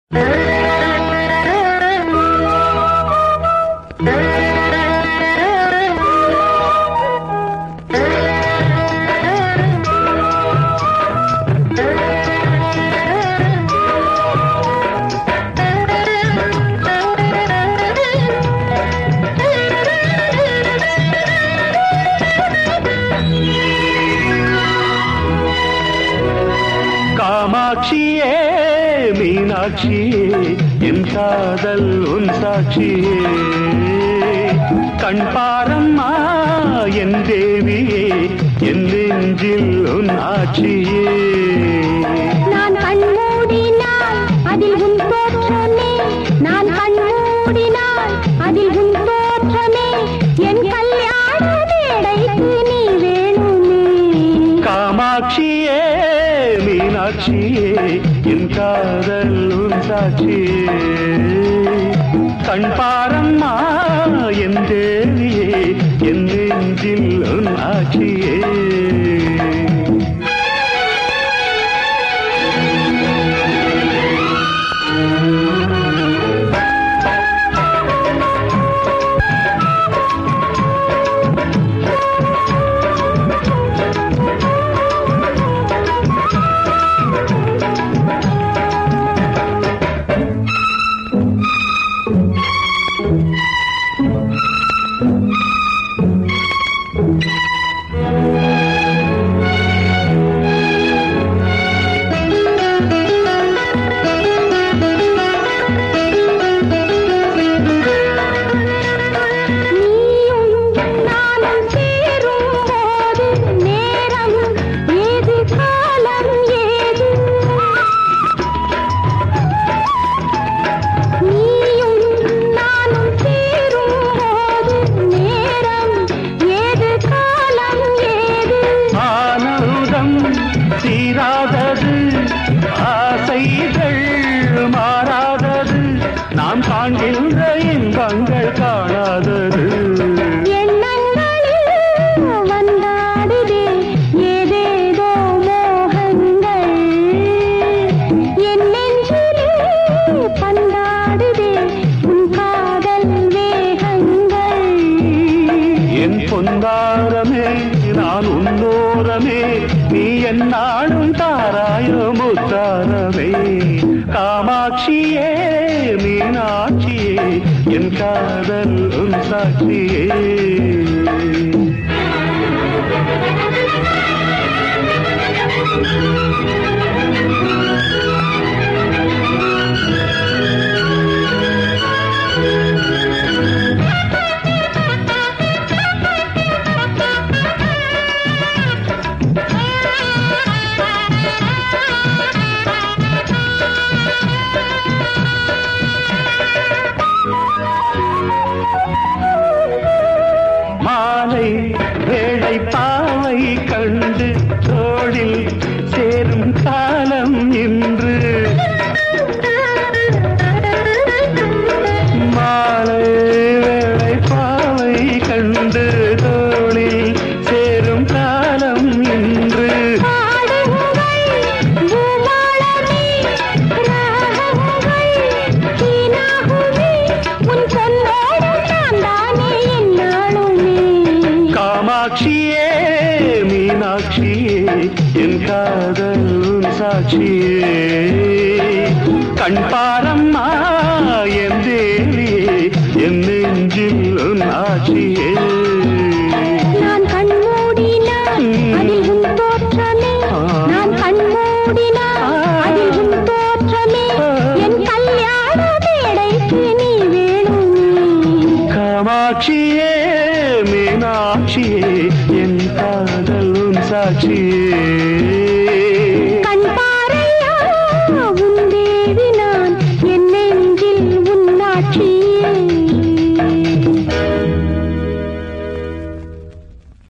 காமாட்சியே மீனாட்சியே என் காதல் உன் சாட்சியே கண் பாரம்மா என் தேவியே என் நெஞ்சில் உன் ஆட்சியே நான் கண்மூடினால் அதில் உன் தோற்றமே நான் கண்மூடினால் அதில் உன் தோற்றமே என் கல்யாண மேடைக்கு நீ வேணுமே காமாட்சியே மீனாட்சியே என் காதல் உன் சாட்சியே கண் பாரம்மா என் தேவியே என் நெஞ்சில் உன் ஆட்சியே தீராதது ஆசைகள் மாறாதது நாம் காண்கின்ற இன்பங்கள் காணாதது வந்தாடுதே ஏதேதோ மோகங்கள் என் நெஞ்சிலே பந்தாடுதே உன் காதல் வேகங்கள் என் பொன்னாரமே நான் உன்னோரமே நீ என்னாலும் தாராயோ முத்தாரமே காமாட்சியே மீனாட்சியே என் காதல் உன் சாட்சியே மாலை வேளை பாவை கண்டு தோளில் சேரும் காலம் இன்று மாலை வேளை பாவை கண்டு தோளில் சேரும் காலம் இன்று காமாட்சியே மீனாட்சியே என் காதல் உன் சாட்சியே கண்